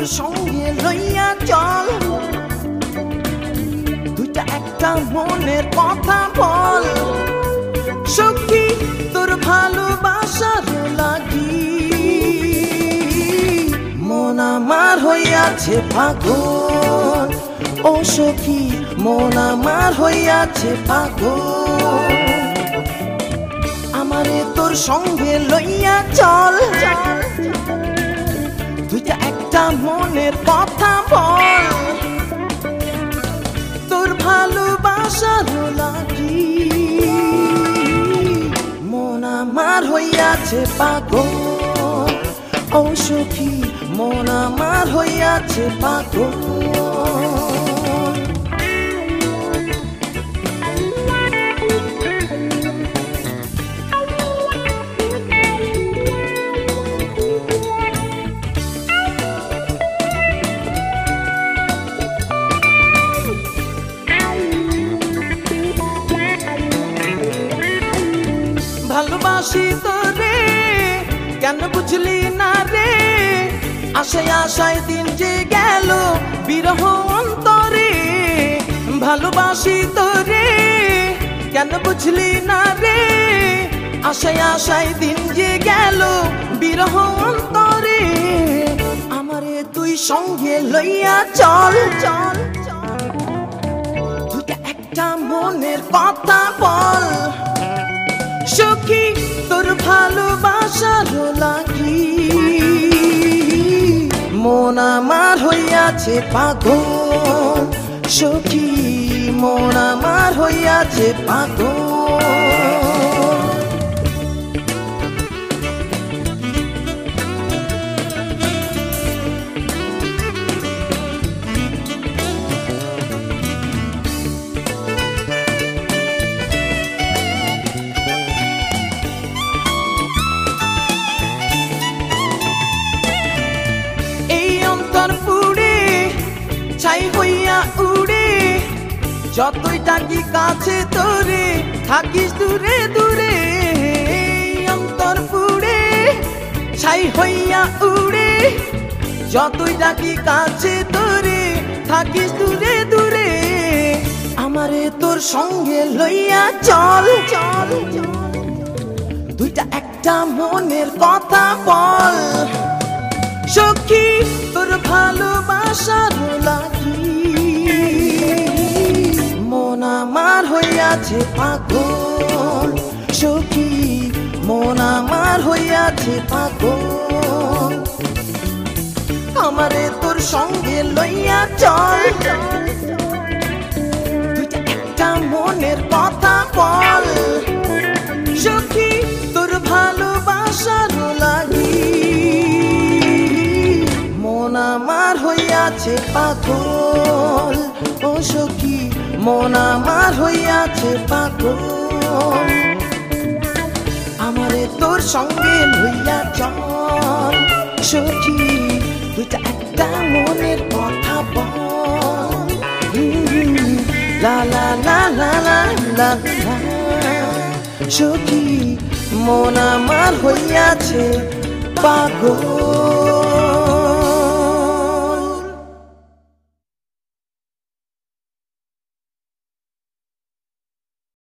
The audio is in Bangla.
সঙ্গে লইয়া চল, দুইটা একটা মনের কথা বল। সখী তোর ভালোবাসার লাগি মন আমার হইয়াছে পাগল। ও সখী মন আমার হইয়াছে পাগল। আমারে তোর সঙ্গে লইয়া চল, দুইটা একটা মনের কথা বল। তোর ভালোবাসার লাগি মন আমার হইয়াছে পাগল। ও সখী মন আমার হইয়াছে পাগল। ভালোবাসি তোরে কেন বুঝলি না রে, আশায় আশায় দিন যে গেল বিরহ অন্তরে। ভালোবাসি তোরে কেন বুঝলি না রে, আশায় আশায় দিন যে গেল বিরহ অন্তরে। আমারে তুই সঙ্গে লইয়া চল, চল দুইটা একটা মনের কথা বল। সখী তোর ভালোবাসার লাগি মন আমার হইয়াছে পাগল। সখী মন আমার হইয়াছে পাগল। ছাই হইয়া উড়ে যতই ডাকি কাছে তোরে, থাকিস দূরে দূরে। অন্তর পুড়ে ছাই হইয়া উড়ে যতই ডাকি কাছে তোরে, থাকিস দূরে দূরে। আমারে তোর সঙ্গে লইয়া চল, চল দুইটা একটা মনের কথা বল। সখী তোর ভালোবাসার লাগি মন আমার হইয়াছে পাগল। সখী মন আমার হইয়াছে পাগল। আমারে তোর সঙ্গে লইয়া চল, দুইটা একটা মনের কথা বল। সখী তোর ভালোবাসার লাগি মন আমার হইয়াছে পাগল। ও সখী মন আমার হইয়াছে পাগল। আমারে তোর সঙ্গে লইয়া চল, সখী দুইটা একটা মনের কথা বল। লা লা লা লা লা লা লা। সখী মন আমার হইয়াছে পাগল।